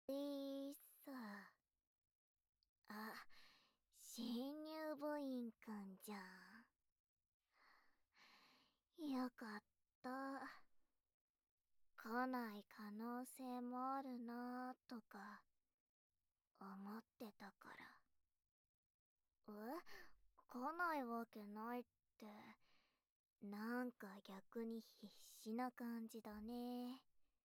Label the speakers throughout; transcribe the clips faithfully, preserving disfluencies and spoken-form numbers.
Speaker 1: いーさ。あ、新入部員くんじゃん。よかった。来ない可能性もあるなーとか思ってたから。え、来ないわけないって。なんか逆に必死な感じだね。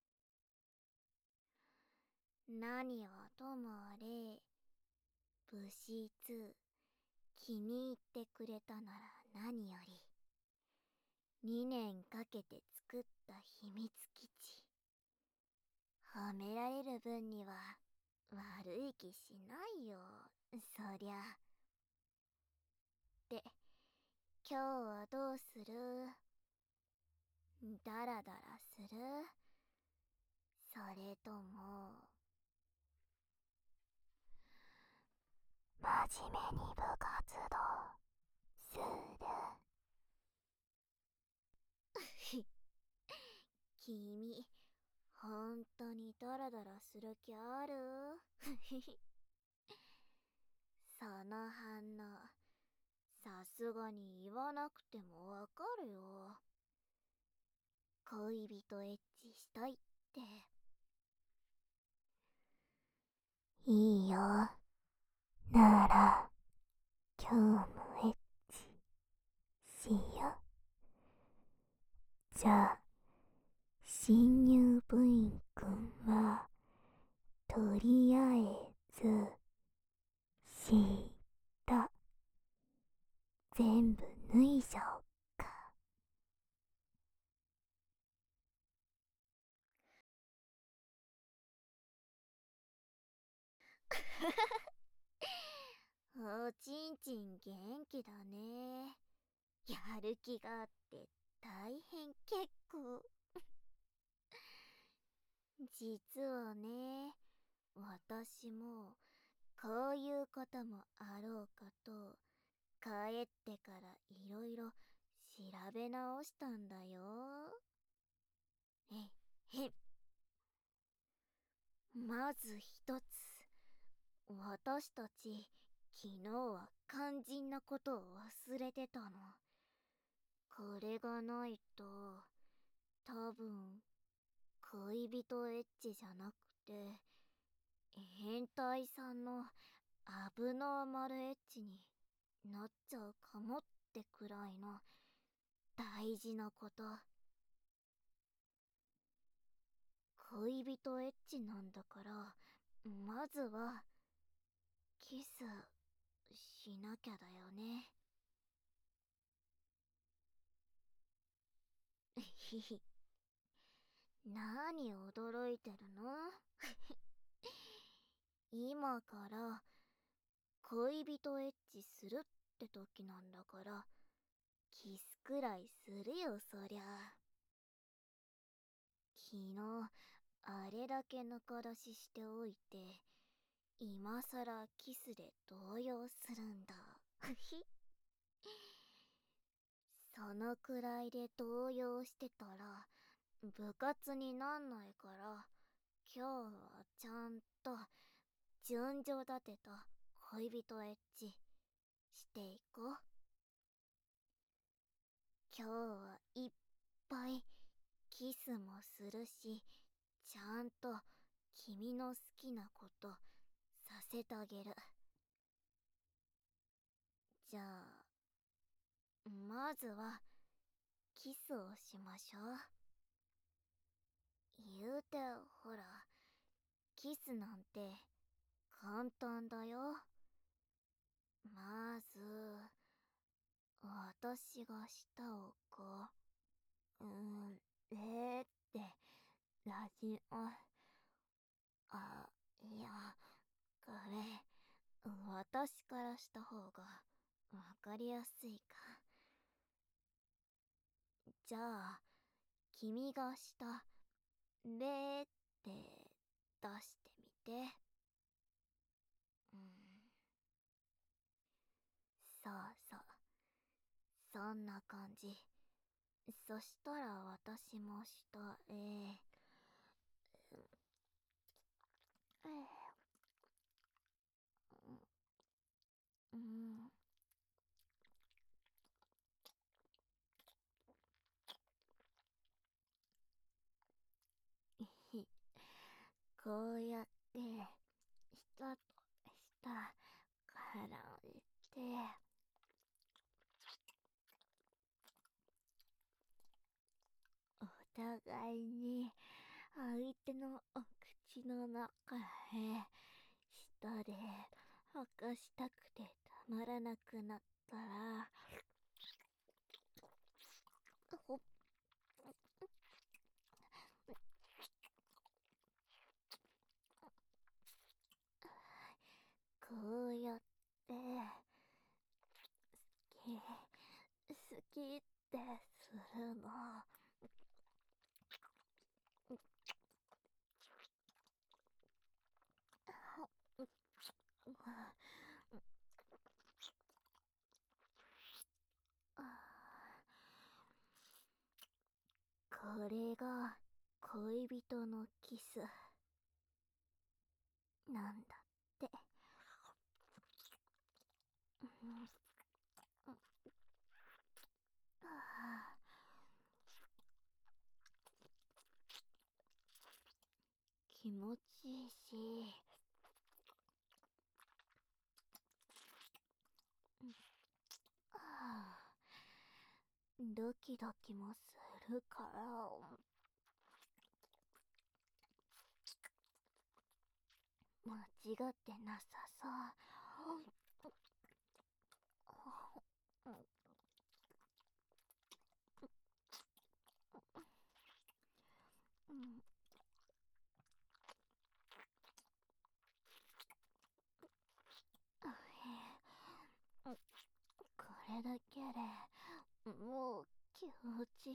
Speaker 1: 何はともあれ、部室気に入ってくれたなら何より。にねんかけて作った秘密基地。褒められる分には悪い気しないよ、そりゃ。で、今日はどうする？ダラダラする？それとも真面目に部活動する？君、ほんとにダラダラする気ある？その反応、さすがに言わなくてもわかるよ。恋人エッチしたいって。いいよ。なら、今日もエッチしよ。じゃあ、新入部員くんは、とりあえず、下、全部脱いじゃおっか。おちんちん元気だね。やる気があって大変結構。実はね、私もこういうこともあろうかと帰ってからいろいろ調べ直したんだよ。えへ。まず一つ、私たち昨日は肝心なことを忘れてたの。これがないと多分恋人エッチじゃなくて変態さんのアブノーマルエッチになっちゃうかもってくらいの大事なこと。恋人エッチなんだから、まずはキスしなきゃだよね。ひひ。何驚いてるの？今から恋人エッチするって時なんだから、キスくらいするよ、そりゃ。昨日あれだけぬか出ししておいて、今さらキスで動揺するんだ。ひ。そのくらいで動揺してたら部活になんないから、今日はちゃんと順序立てた恋人エッチしていこう。今日はいっぱいキスもするし、ちゃんと君の好きなことさせてあげる。じゃあ、まずはキスをしましょう。言うてほら、キスなんて簡単だよ。まず、私が舌をこう、うーん、えーって、ラジオ、あ、いや、これ、私からした方がわかりやすいか。じゃあ、君が舌、べーって出してみて。うん、そうそう。そんな感じ。そしたら私も舌、えー、えこうやって下と下から置いて、お互いに相手のお口の中へ舌で吐かしたくてたまらなくなったら、ほっこうやって好き好きってするの。これが恋人のキスなんだって。うんあ気持ちいいし、あドキドキもするから、間違ってなさそう。うんこれだけでもう気持ちいい。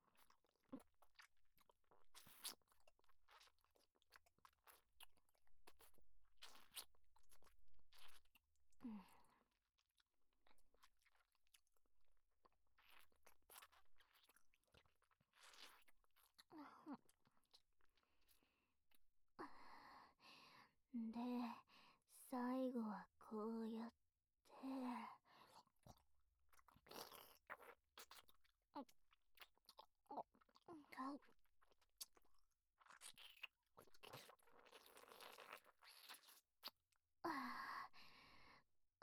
Speaker 1: で、最後はこうやってああ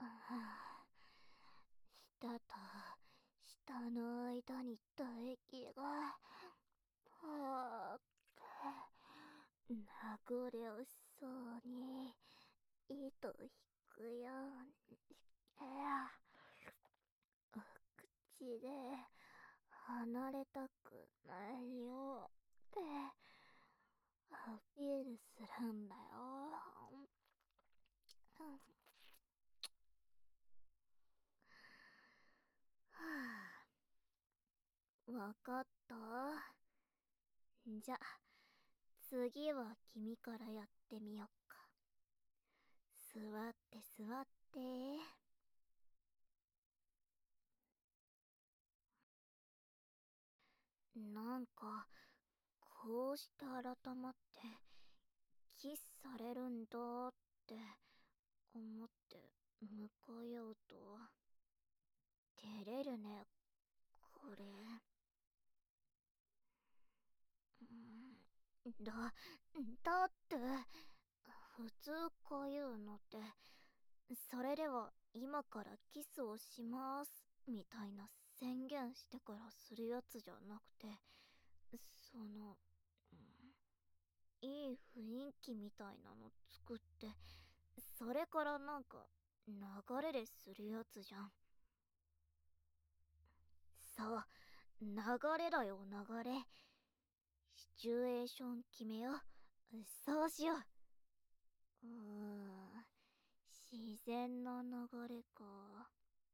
Speaker 1: 舌と舌の間に唾液がはーって流れ落ちそうに糸引くようにして口で離れたくないよってアピールするんだよ。はあ、わかった。じゃ、次は君からやってみよっか。座って座って。なんか、こうして改まって、キスされるんだって思って向かい合うと、照れるね、これ。うんだ、だって、普通こういうのって、それでは今からキスをしますみたいな宣言してからするやつじゃなくて、その、うん、いい雰囲気みたいなの作って、それからなんか流れでするやつじゃん。そう、流れだよ流れ。シチュエーション決めよう。そうしよう。うーん、自然な流れか。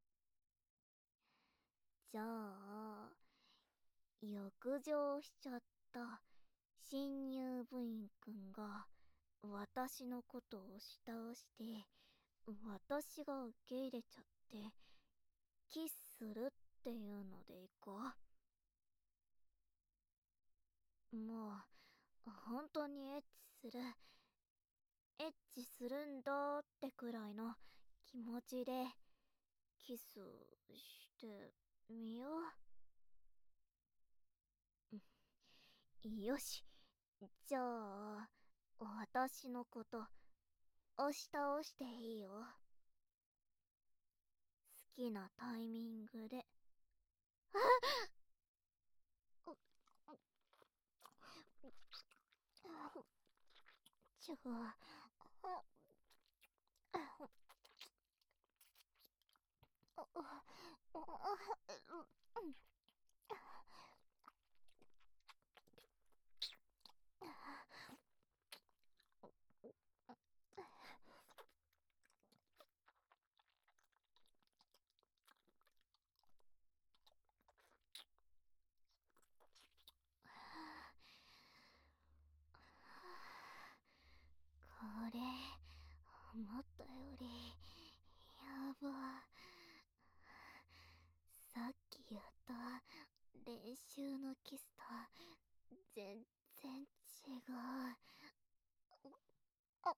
Speaker 1: じゃあ、浴場しちゃった新入部員くんが私のことを下をして、私が受け入れちゃって、キスするっていうのでいこう。もう、本当にエッチする、エッチするんだってくらいの気持ちで、キスしてみよう。よし、じゃあ、 私のこと押し倒していいよ。好きなタイミングで。ちょこれ思ったよりやば。さっきやった練習のキスと全然違う。あ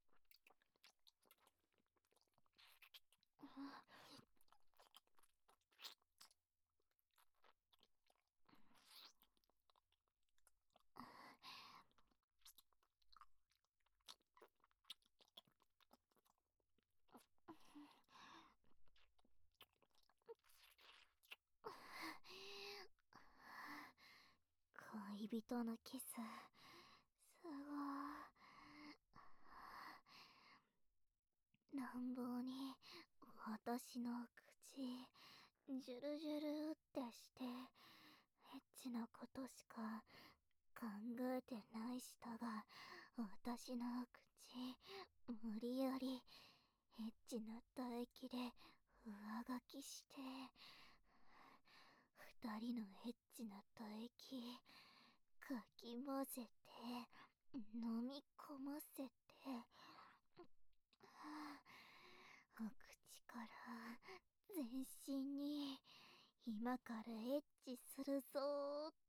Speaker 1: 恋人のキス、すごい。乱暴に私の口ジュルジュルってしてエッチなことしか考えてないしたが、私の口無理やりエッチな唾液で上書きして、二人のエッチな唾液かき混ぜて飲み込ませて、お口から全身に今からエッチするぞーって、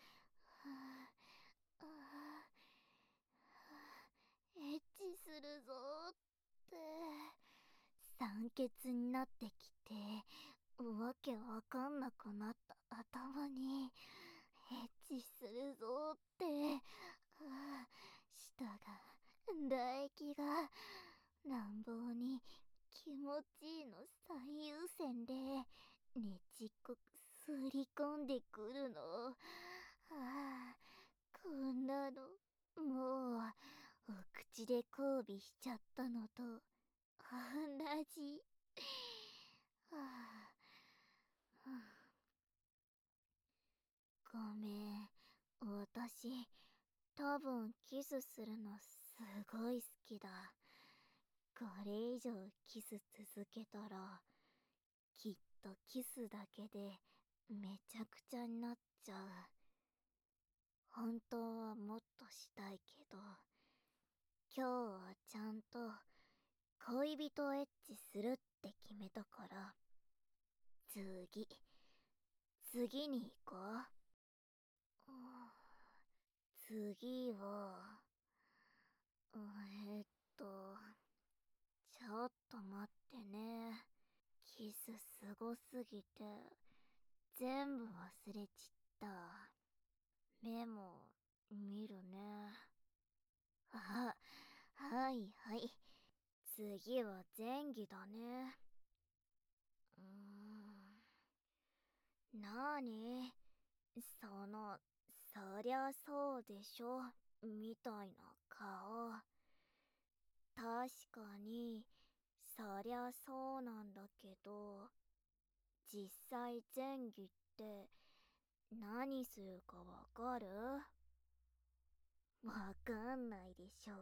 Speaker 1: エッチするぞーって酸欠になってきて、わけわかんなくなった頭にエッチするぞーって、舌が唾液が乱暴に気持ちいいの最優先でねちっこくすり込んでくるの。ああ、こんなのもうお口で交尾しちゃったのと同じ。はあ、はあ、ごめん、私多分キスするのすごい好きだ。これ以上キス続けたらきっとキスだけでめちゃくちゃになっちゃう。本当はもっとしたいけど、今日はちゃんと恋人エッチするって決めたから、次次に行こう。次はえーっとちょっと待ってね。キスすごすぎて全部忘れちった。メモ見るね。あ、はいはい。次は前儀だね。うーん。なーにその、そりゃそうでしょみたいな顔。確かに、そりゃそうなんだけど、実際前儀って何するかわかる？わかんないでしょう。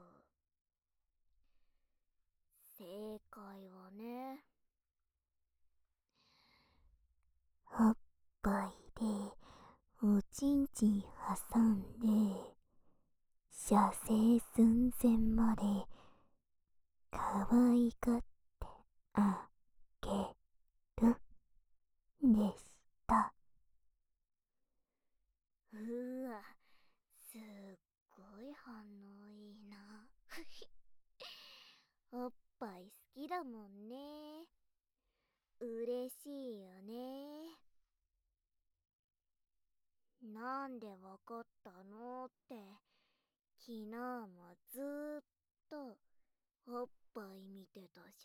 Speaker 1: 正解はね、おっぱいでおちんちん挟んで、射精寸前まで可愛がってあげるでした。うーわ、すっごい反応いいな。おっぱい好きだもんね。嬉しいよね。なんでわかったのって昨日もずーっとおっぱい見てたじ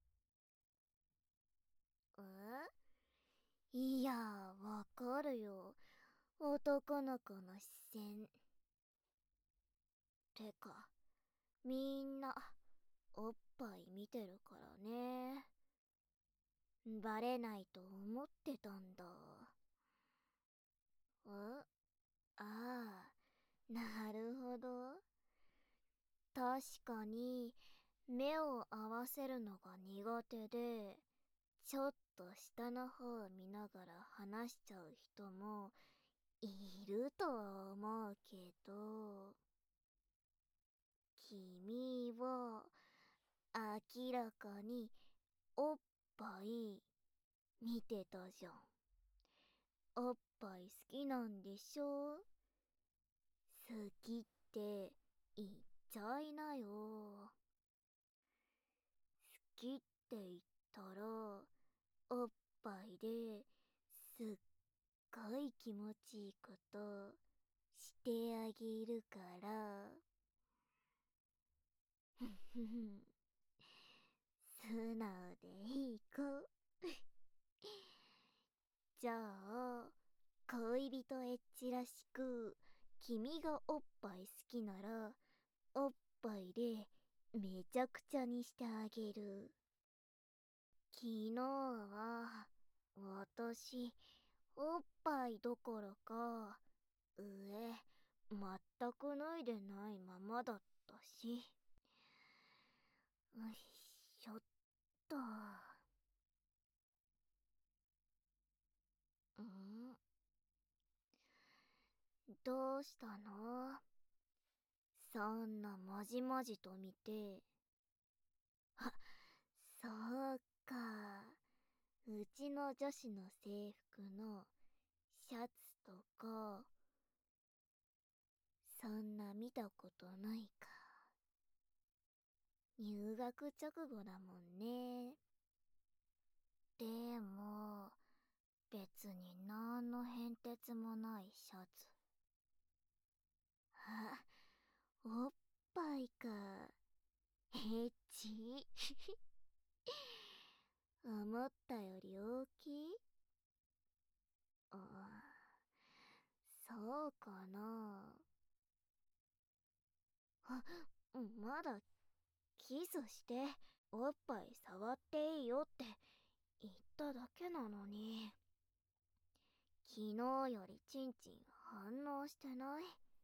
Speaker 1: ゃん。えいや、わかるよ。男の子の視線。てか、みんな、おっぱい見てるからね。バレないと思ってたんだ。えああ、なるほど。確かに、目を合わせるのが苦手で、ちょっと下の方を見ながら話しちゃう人もいるとは思うけど、君は明らかにおっぱい見てたじゃん。おっぱい好きなんでしょ？好きって言っちゃいなよ。好きって言ったら、おっぱいですっごい気持ちいいことしてあげるから。ふふふ素直でいい子。じゃあ、恋人エッチらしく、君がおっぱい好きなら、おっぱいでめちゃくちゃにしてあげる。昨日は、私、おっぱいどころか、上、全く脱いでないままだったし。よいしょっと。んどうしたの？そんなまじまじと見て。あ、そうか。うちの女子の制服のシャツとか、そんな見たことないか。入学直後だもんね。でも、別になんの変哲もないシャツ。あ、おっぱいか。エッチ思ったより大きい？あ、そうかな。あ、まだキスしておっぱい触っていいよって言っただけなのに。昨日よりチンチン反応してない？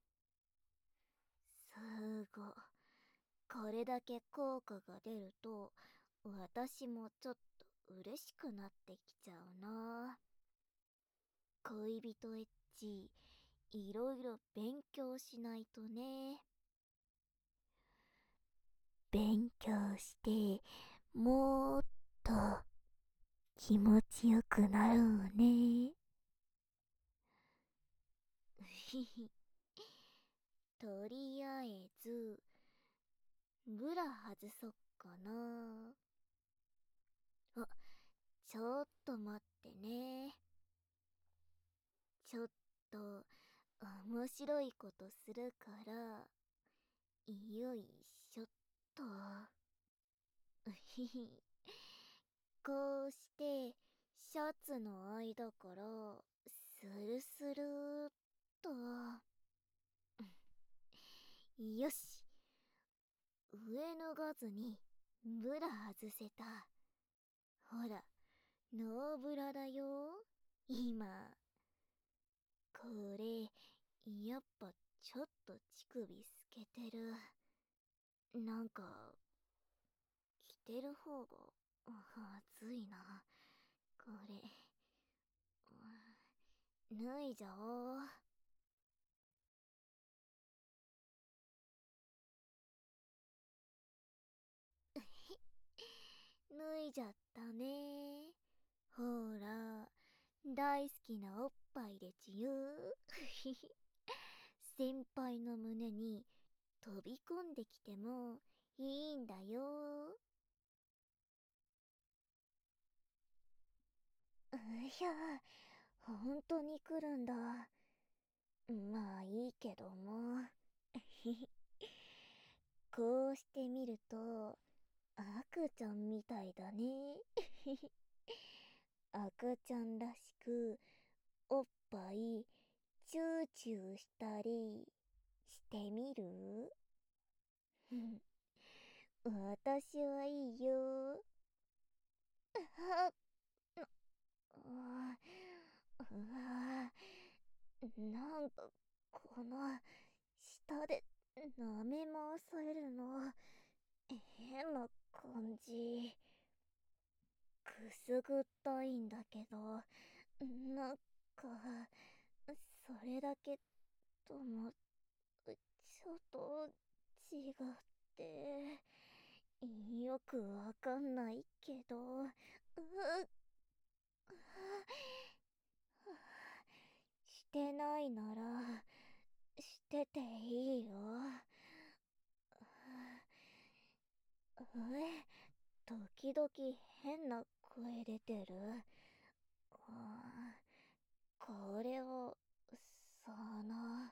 Speaker 1: すご。これだけ効果が出ると私もちょっと嬉しくなってきちゃうな。恋人エッチ、いろいろ勉強しないとね。勉強して、もっと気持ちよくなるうね。ひひ。とりあえず、ブラ外そっかな。あ、ちょっと待ってね。ちょっと、面白いことするから、よいしょっと。うひひ。こうして、シャツの間から、スルスルーっと。よし。上脱がずに、ブラ外せた。ほら、ノーブラだよ。今。これ、やっぱちょっと乳首透けてる。なんか、着てる方が、熱いな。これ、脱いじゃおう。脱いじゃったね。ほら、大好きなおっぱいでちゅよ。先輩の胸に飛び込んできてもいいんだよ。うひゃ、本当に来るんだ。まあいいけども。 うしてみると赤ちゃんみたいだね。赤ちゃんらしくおっぱいチューチューしたりしてみる？私はいいよ。あ、うわ、うわ、なんかこの下で舐め回されるの変な感じ。くすぐったいんだけど、なんかそれだけともちょっと違ってよくわかんないけど、うしてないならしてていいよ。え、時々変な声出てる。これをさあな、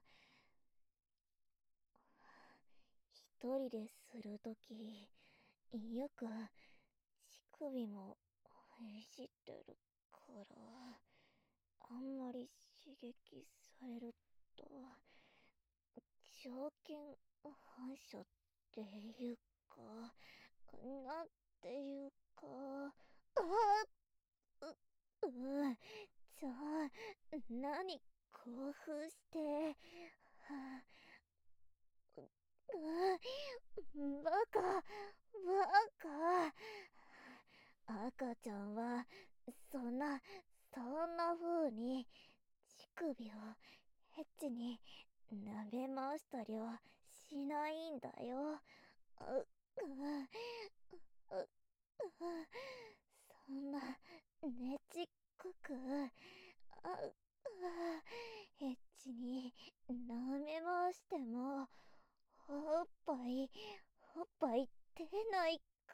Speaker 1: 一人でするときよく乳首もいじってるから、あんまり刺激されると条件反射っていうか、なんていうか、あう、うん、じゃあ何興奮して、はう、う、バカバカ、赤ちゃんはそんなそんな風に乳首をエッチに舐め回したりはしないんだよ。う、う、う、う、そんなねちっこく、あ、あ、エッチに舐め回してもおっぱいおっぱい出ないから、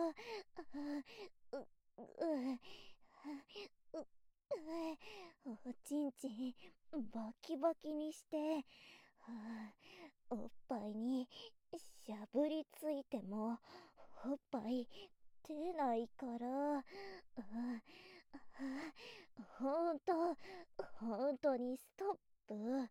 Speaker 1: あ、う、う、う、う、おちんちんバキバキにして、おっぱいにしゃぶりついてもおっぱい出ないから、ほんとほんとにストップ。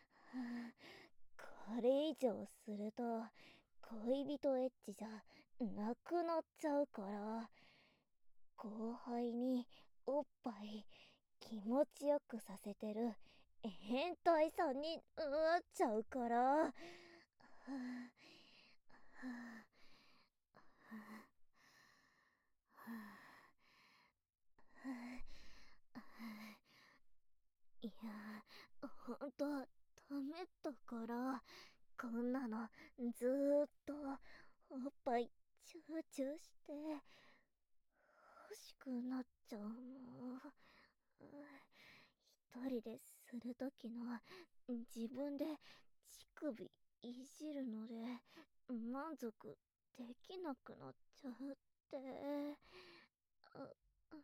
Speaker 1: これ以上すると恋人エッチじゃなくなっちゃうから、後輩におっぱい気持ちよくさせてる変態さんになっちゃうから。はあ、はあ、はあ、はあ、いや、ほんとダメだから、こんなのずーっとおっぱいチューチューして欲しくなっちゃうもん。一人でするときの自分で乳首いじるので満足できなくなっちゃうって。あ、あ、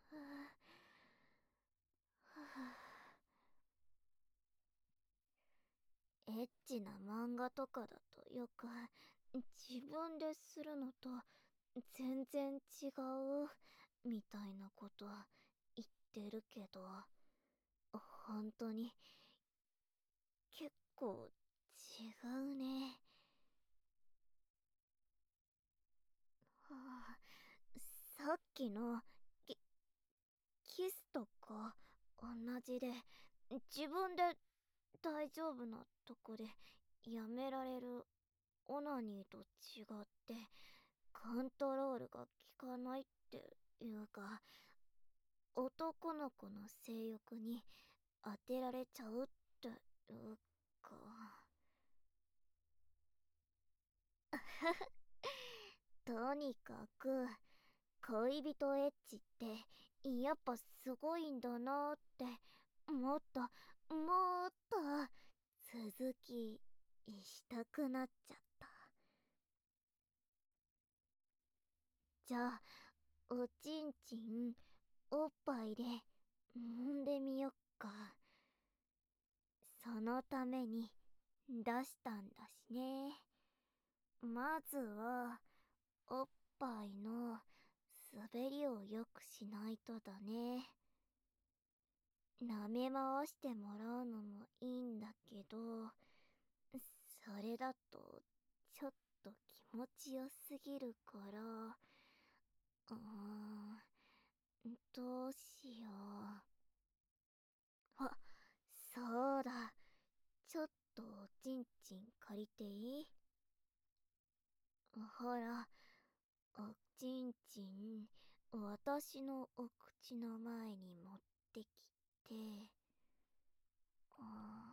Speaker 1: エッチな漫画とかだとよく自分でするのと全然違うみたいなこと言ってるけど、本当に結構違うね。はあ、さっきのキ、キスとか同じで、自分で大丈夫なとこでやめられるオナニーと違ってコントロールが効かないっていうか、男の子の性欲に当てられちゃうっていうか。とにかく恋人エッチってやっぱすごいんだなーって、もっともっと続きしたくなっちゃった。じゃあおちんちんおっぱいで揉んでみよっか。そのために出したんだしね。 まずは、おっぱいの滑りをよくしないとだね。舐め回してもらうのもいいんだけど、それだとちょっと気持ちよすぎるから、うーん、どうしよう。あ、そうだ。ちょっとおちんちん借りていい？ほら、おちんちん、私のお口の前に持ってきて、あ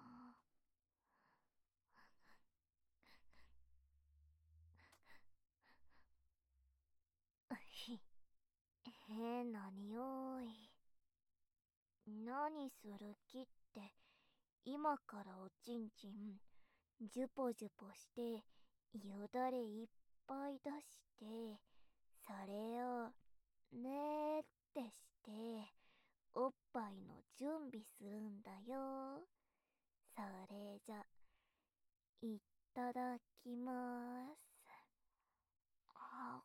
Speaker 1: ーひ変な匂い。何する気って、今からおちんちん、ジュポジュポして、よだれいっぱい出して、それを、ねーってして、おっぱいの準備するんだよ。それじゃ、いただきまーす。あ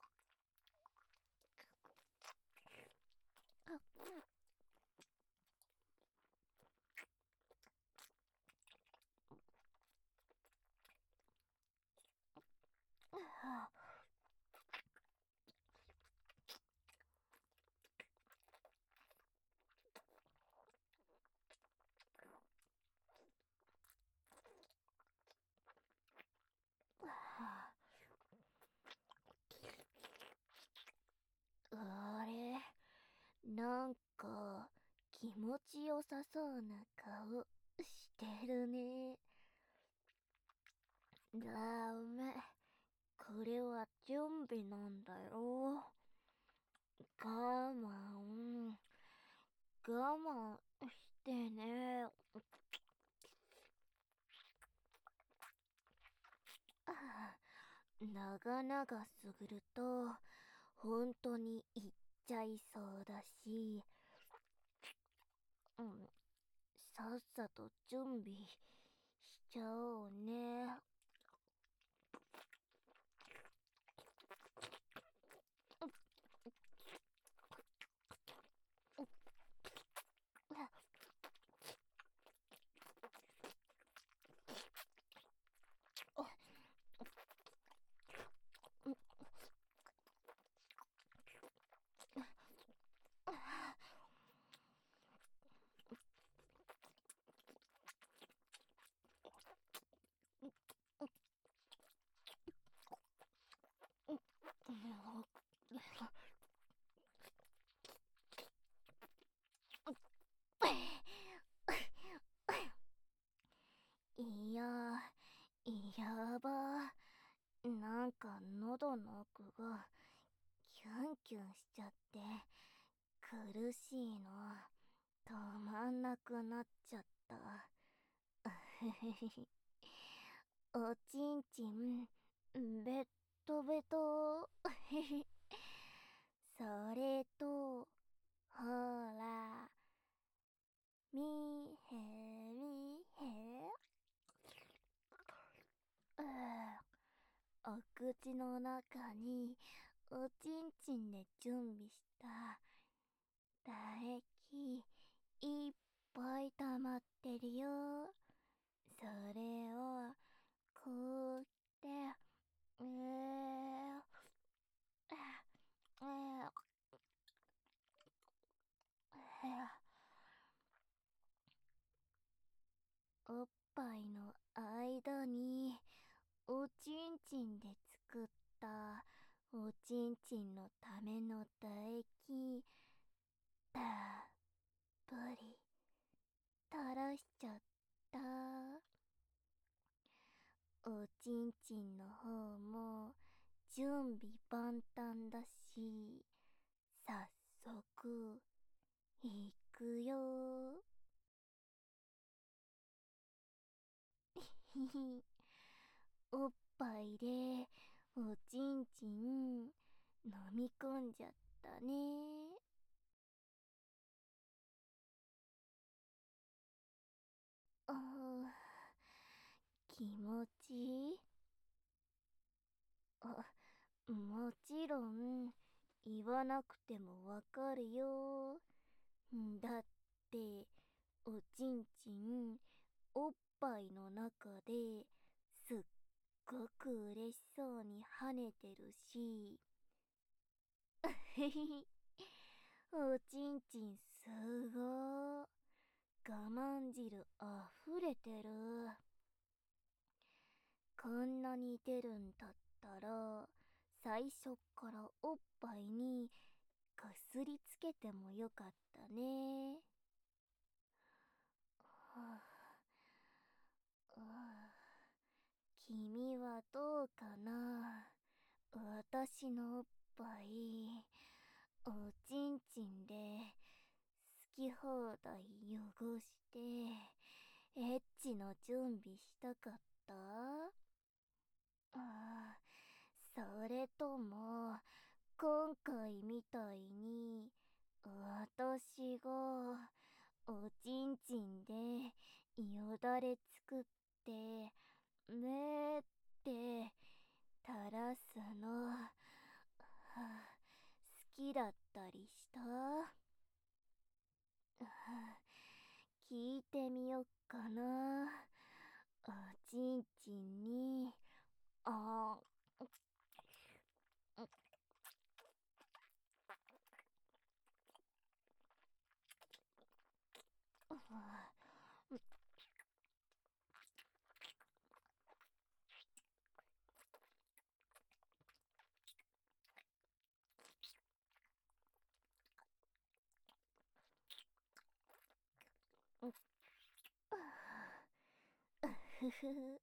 Speaker 1: あれ、なんか気持ちよさそうな顔してるね。ダメ。これは準備なんだよ。我慢、我慢してね。あ長々すぐると、本当にいっちゃいそうだし、うん、さっさと準備しちゃおうね。いや、やば。なんか喉の奥がキュンキュンしちゃって苦しいの。止まんなくなっちゃった。おちんちん、ベットベト。それと、ほら、みへみへ。うーお口の中におちんちんで準備した唾液いっぱい溜まってるよ。それをこうして、えー、えー、えーおっぱいの間におちんちんで作ったおちんちんのための唾液たっぷり垂らしちゃった。おちんちんの方も準備万端だし、早速いくよ。ひひ、おっぱいでおちんちん飲み込んじゃったね。あー、気持ちいい。 もちろん言わなくてもわかるよ。だっておちんちんおっぱいの中ですっごく嬉しそうに跳ねてるし。へへへ。おちんちんすごー。我慢汁あふれてる。こんなに出るんだったら最初からおっぱいにこすりつけてもよかったね。はあ、君はどうかな。私のおっぱいおちんちんで好き放題汚してエッチの準備したかった？あ、それとも今回みたいに私がおちんちんでよだれ作ってねーって垂らすの、はあ、好きだったりした？はあ、聞いてみよっかな。おちんちんにあーふふふ。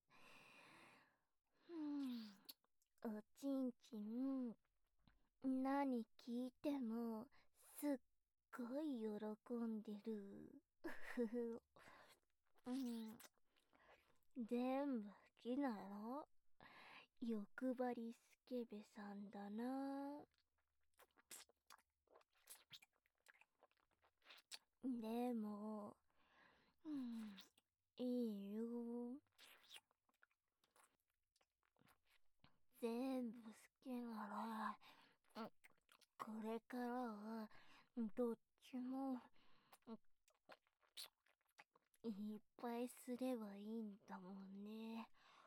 Speaker 1: おちんちん何聞いてもすっごい喜んでる。ふふ。うん、全部好きなの？欲張りスケベさんだな。でも、うん、いいよ。全部好きなら、これからはどっちもいっぱいすればいいんだもんね。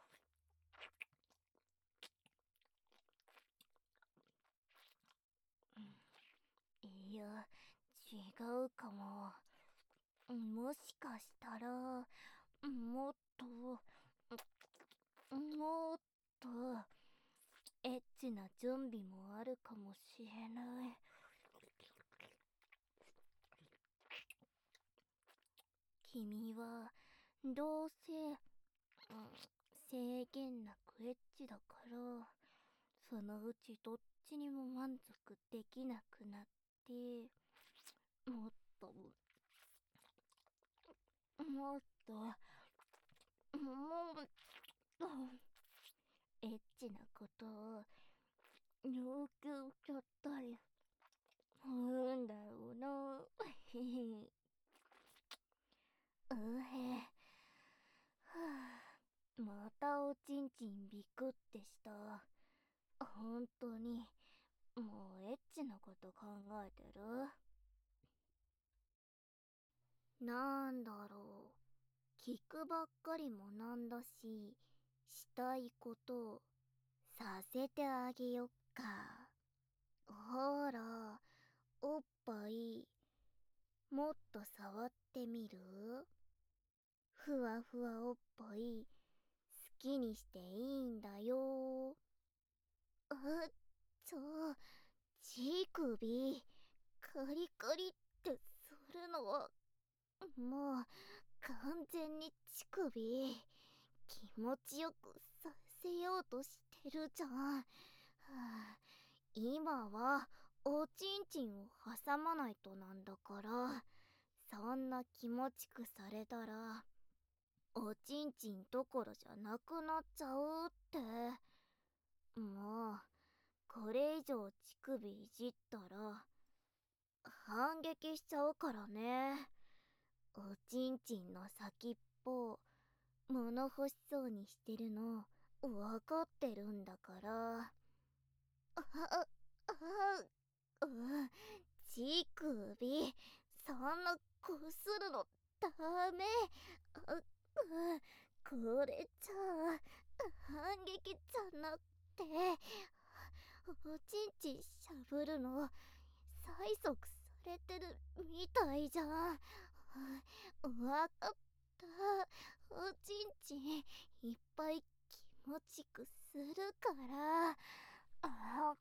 Speaker 1: いや、違うかも。もしかしたら、もっと、もっと、エッチな準備もあるかもしれない。君は、どうせ、うん、制限なくエッチだから、そのうちどっちにも満足できなくなって、もっと、もっと、もっと、エッチなことを要求しちゃったりするんだろうな。へへ。うへ。はあ、またおちんちんビクってした。本当に、もうエッチなこと考えてる？なんだろう。聞くばっかりもなんだし、したいことさせてあげよっか。ほら、おっぱい、もっと触ってみる？ふわふわおっぱい、好きにしていいんだよ。あ、ちょ、乳首、カリカリってするのは、もう、完全に乳首、気持ちよくさせようとしてるじゃん。はあ、今は、おちんちんを挟まないとなんだから、そんな気持ちくされたら、おちんちんどころじゃなくなっちゃうって。もう、これ以上乳首いじったら、反撃しちゃうからね。おちんちんの先っぽ、物欲しそうにしてるの、わかってるんだから。 あ、あ、あ、うん、乳首、そんなこするのダメ。あ、うん、これじゃあ、反撃じゃなくて、おちんちんしゃぶるの、催促されてるみたいじゃん。わかった。おちんちんいっぱい気持ちくするから。あ、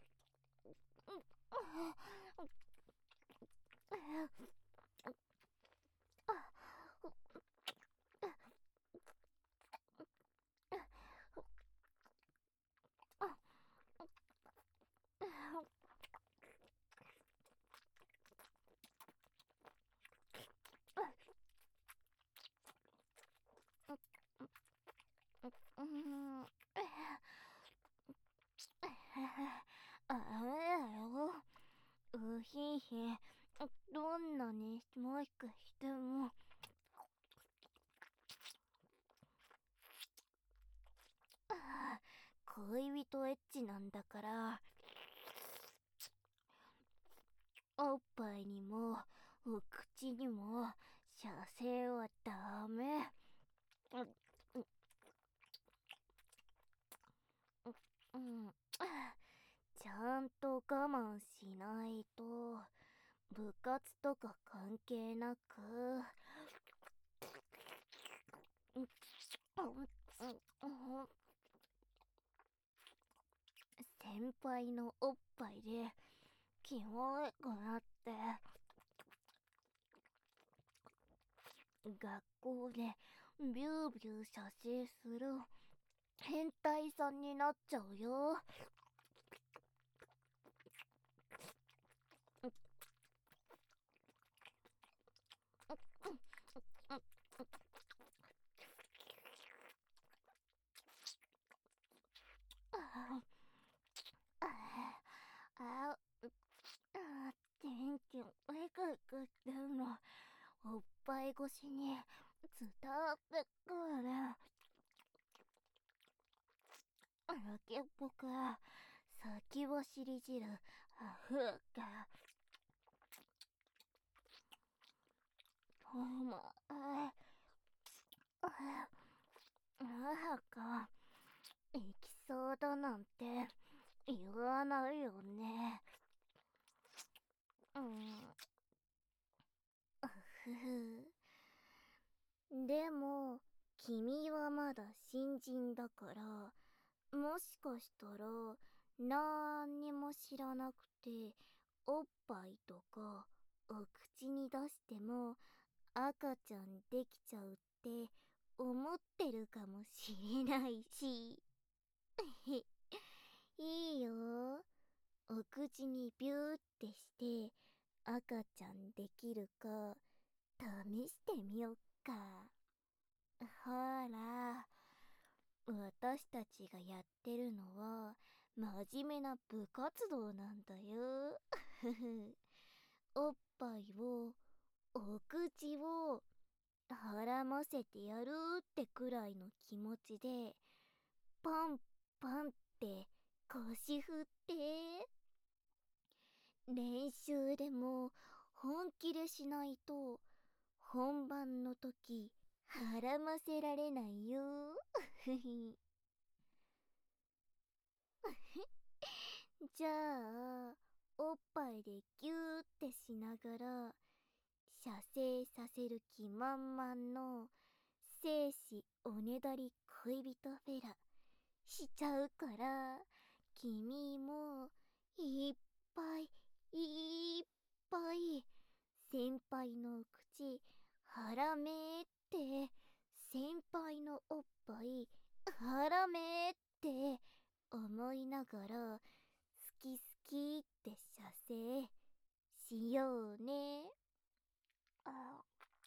Speaker 1: うん、あれよ、うひひ、どんなにもしくしても、恋人エッチなんだから、おっぱいにもお口にも射精はダメ。うん、うん、ちゃんと我慢しないと、部活とか関係なく、うん、先輩のおっぱいでキモいくなって、学校でビュービュー射精する変態さんになっちゃうよ。ああ、あ、あ、天気をえくえくしてるの、おっぱい越しに伝わってくる。あけっぽく先走り汁あふっか、お前、なんかエピソードなんて言わないよね。うん、ふふ。でも君はまだ新人だから、もしかしたらなんにも知らなくて、おっぱいとかお口に出しても赤ちゃんできちゃうって思ってるかもしれないし。いいよ、お口にビューってして赤ちゃんできるか試してみよっか。ほら、私たちがやってるのは真面目な部活動なんだよ。おっぱいをお口をはらませてやるってくらいの気持ちでパンパンって腰振って、練習でも本気でしないと本番の時はらませられないよ。じゃあおっぱいでギューってしながら射精させる気満々の精子おねだり恋人フェラしちゃうから、君もいっぱいいっぱい先輩の口はらめーって、先輩のおっぱいはらめーって思いながら好き好きって射精しようね。あ、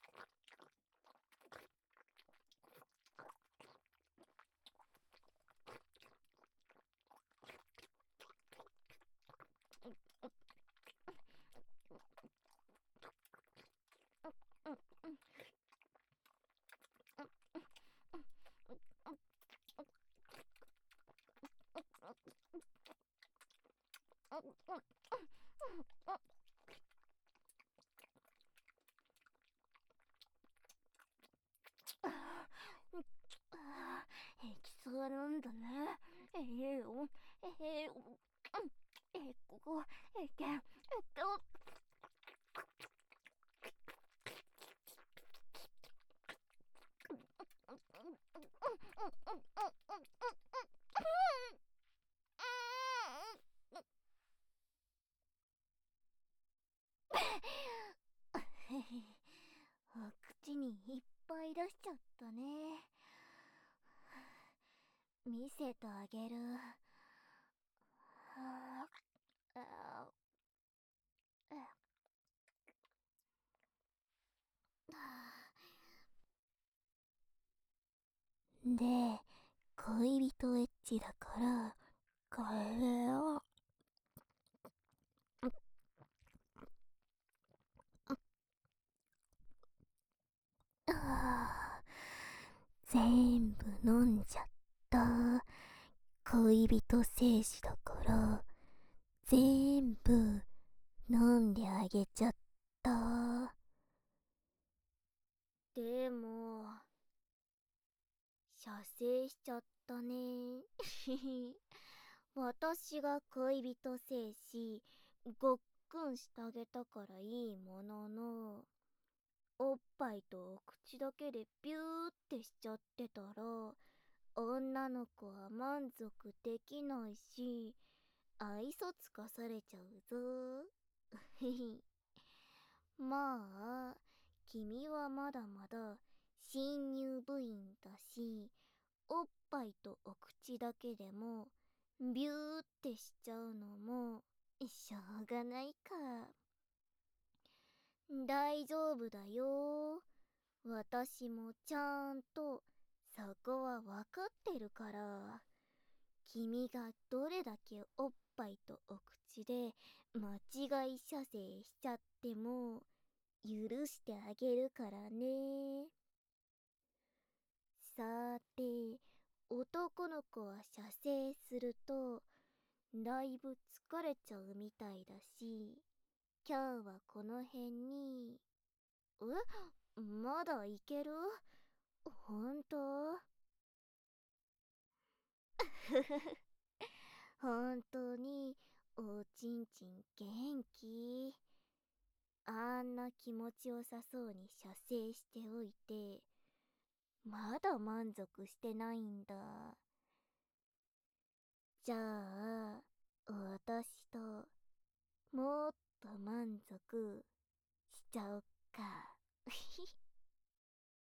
Speaker 1: うん、うん、 平気そうなんだね。ええよ。ええよ。ええこ、えけ、えと。口にいっぱい出しちゃったね。見せてあげる。で、恋人エッチだから、これを。あー全部飲んじゃった。恋人精子だから、全部飲んであげちゃった。でも、射精しちゃったね。私が恋人精子、ごっくんしてあげたからいいものの、おっぱいとお口だけでビューってしちゃってたら、女の子は満足できないし、愛想つかされちゃうぞ。まあ、君はまだまだ新入部員だし、おっぱいとお口だけでもビューってしちゃうのもしょうがないか。大丈夫だよ。私もちゃんとそこはわかってるから。君がどれだけおっぱいとお口で間違い射精しちゃっても許してあげるからね。さーて、男の子は射精するとだいぶ疲れちゃうみたいだし、今日はこの辺に。え、まだいける？ほんと？ふふふ。本当におちんちん元気？あんな気持ちよさそうに射精しておいて、まだ満足してないんだ。じゃあ、私ともっと満足しちゃおっか。